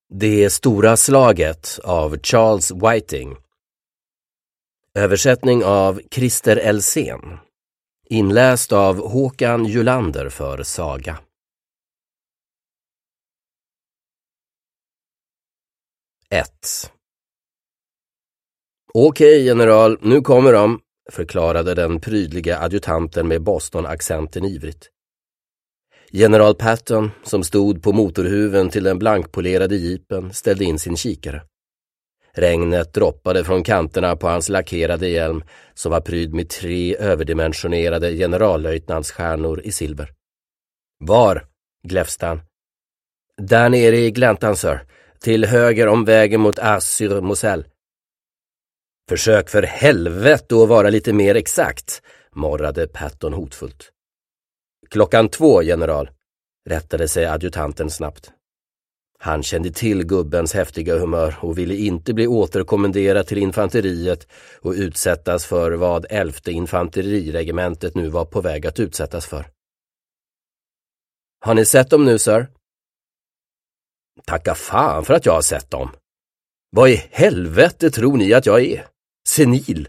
Det stora slaget av Charles Whiting. Översättning av Christer Elsén. Inläst av Håkan Julander för Saga. 1. Okej, general, nu kommer de, förklarade den prydliga adjutanten med Boston-accenten ivrigt. General Patton, som stod på motorhuven till den blankpolerade jeepen, ställde in sin kikare. Regnet droppade från kanterna på hans lackerade hjälm som var pryd med 3 överdimensionerade generallöjtnantsstjärnor i silver. Var? Gläfste han. Där nere i gläntan, sir. Till höger om vägen mot Ars-sur-Moselle. Försök för helvete att vara lite mer exakt, morrade Patton hotfullt. 2:00, general, rättade sig adjutanten snabbt. Han kände till gubbens häftiga humör och ville inte bli återkommenderad till infanteriet och utsättas för vad 11:e infanteriregementet nu var på väg att utsättas för. Har ni sett dem nu, sir? Tacka fan för att jag har sett dem. Vad i helvete tror ni att jag är? Senil?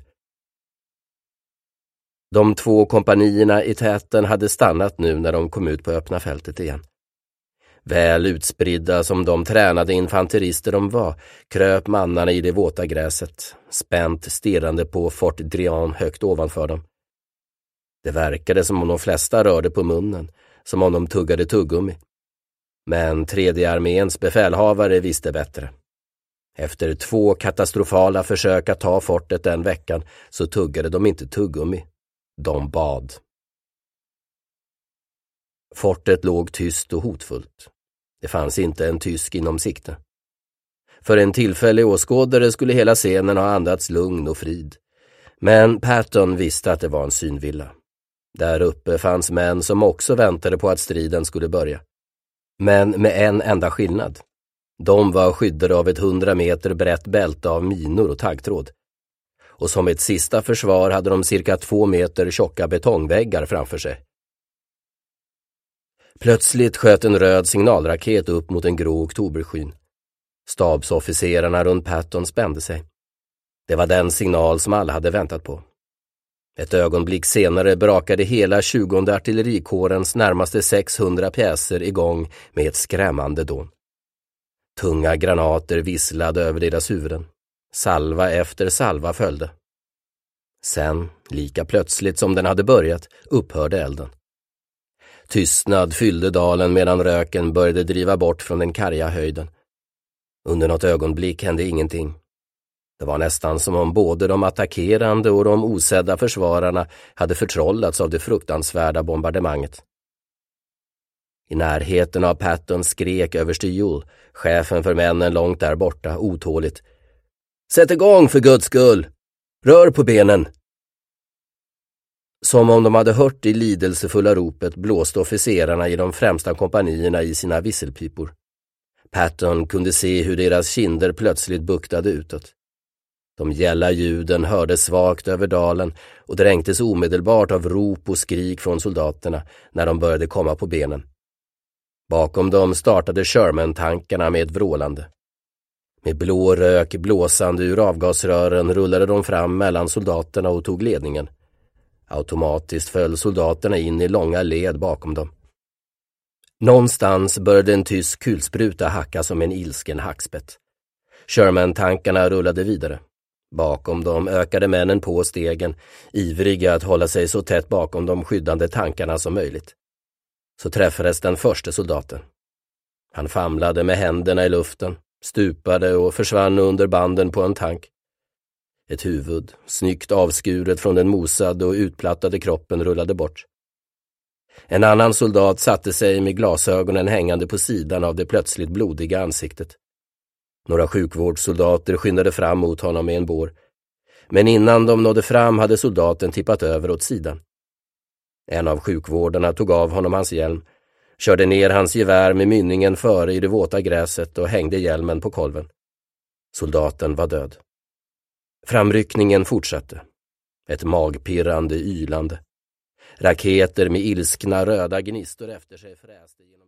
De 2 kompanierna i täten hade stannat nu när de kom ut på öppna fältet igen. Väl utspridda som de tränade infanterister de var, kröp mannarna i det våta gräset, spänt stirrande på Fort Drian högt ovanför dem. Det verkade som om de flesta rörde på munnen, som om de tuggade tuggummi. Men 3:e arméns befälhavare visste bättre. Efter 2 katastrofala försök att ta fortet den veckan så tuggade de inte tuggummi. De bad. Fortet låg tyst och hotfullt. Det fanns inte en tysk inom sikte. För en tillfällig åskådare skulle hela scenen ha andats lugn och frid. Men Patton visste att det var en synvilla. Där uppe fanns män som också väntade på att striden skulle börja. Men med en enda skillnad. De var skyddade av ett 100 meter brett bälte av minor och taggtråd. Och som ett sista försvar hade de cirka 2 meter tjocka betongväggar framför sig. Plötsligt sköt en röd signalraket upp mot en grå oktoberskyn. Stabsofficerarna runt Patton spände sig. Det var den signal som alla hade väntat på. Ett ögonblick senare brakade hela 20:e artillerikårens närmaste 600 pjäser igång med ett skrämmande dån. Tunga granater visslade över deras huvuden. Salva efter salva följde. Sen, lika plötsligt som den hade börjat, upphörde elden. Tystnad fyllde dalen medan röken började driva bort från den karga höjden. Under något ögonblick hände ingenting. Det var nästan som om både de attackerande och de osedda försvararna hade förtrollats av det fruktansvärda bombardemanget. I närheten av Patton skrek överste Jules, chefen för männen långt där borta, otåligt. Sätt igång för Guds skull! Rör på benen! Som om de hade hört det lidelsefulla ropet blåste officerarna i de främsta kompanierna i sina visselpipor. Patton kunde se hur deras kinder plötsligt buktade utåt. De gälla ljuden hördes svagt över dalen och dränktes omedelbart av rop och skrik från soldaterna när de började komma på benen. Bakom dem startade Sherman-tankarna med ett vrålande. Med blå rök blåsande ur avgasrören rullade de fram mellan soldaterna och tog ledningen. Automatiskt föll soldaterna in i långa led bakom dem. Någonstans började en tysk kulspruta hacka som en ilsken hackspett. Sherman-tankarna rullade vidare. Bakom dem ökade männen på stegen, ivriga att hålla sig så tätt bakom de skyddande tankarna som möjligt. Så träffades den första soldaten. Han famlade med händerna i luften, stupade och försvann under banden på en tank. Ett huvud, snyggt avskuret från den mosade och utplattade kroppen, rullade bort. En annan soldat satte sig med glasögonen hängande på sidan av det plötsligt blodiga ansiktet. Några sjukvårdssoldater skyndade fram mot honom med en bår. Men innan de nådde fram hade soldaten tippat över åt sidan. En av sjukvårdarna tog av honom hans hjälm, körde ner hans gevär med mynningen före i det våta gräset och hängde hjälmen på kolven. Soldaten var död. Framryckningen fortsatte. Ett magpirrande ylande. Raketer med ilskna röda gnistor efter sig fräste genom